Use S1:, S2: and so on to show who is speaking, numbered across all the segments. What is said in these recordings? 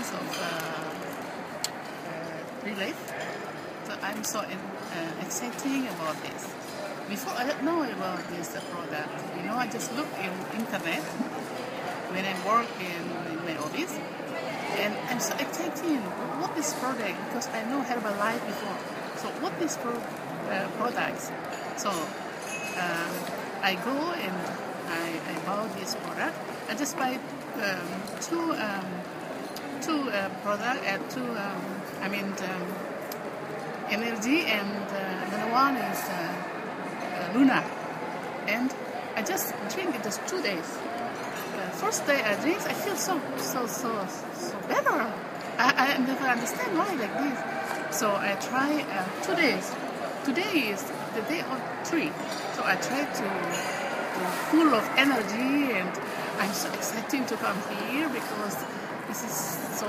S1: months of relief. So I'm so exciting about this. Before I don't know about this product, I just look in internet when I work in my office, and I'm so excited. What is product? Because I know Herbalife before. So what is products? So I go and I buy this product. I just buy two product and energy, and another one is Luna. And I just drink it just 2 days. First day I drink, I feel so better. I never understand why like this. So I try 2 days. Today is the day of 3. So I try to full of energy, and I'm so excited to come here because this is so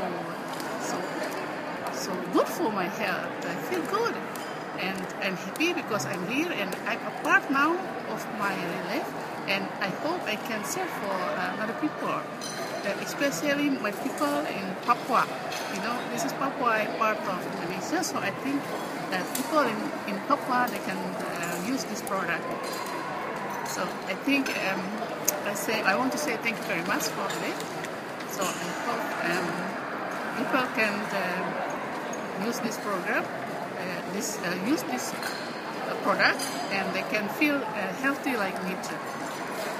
S1: good for my health. I feel good, and I'm happy because I'm here and I'm a part now of my life, and I hope I can serve for other people, especially my people in Papua. This is Papua, part of Indonesia, so I think that people in Papua, they can use this product. So I think I want to say thank you very much for today. So I hope people can use this program, use this product, and they can feel healthy like me too.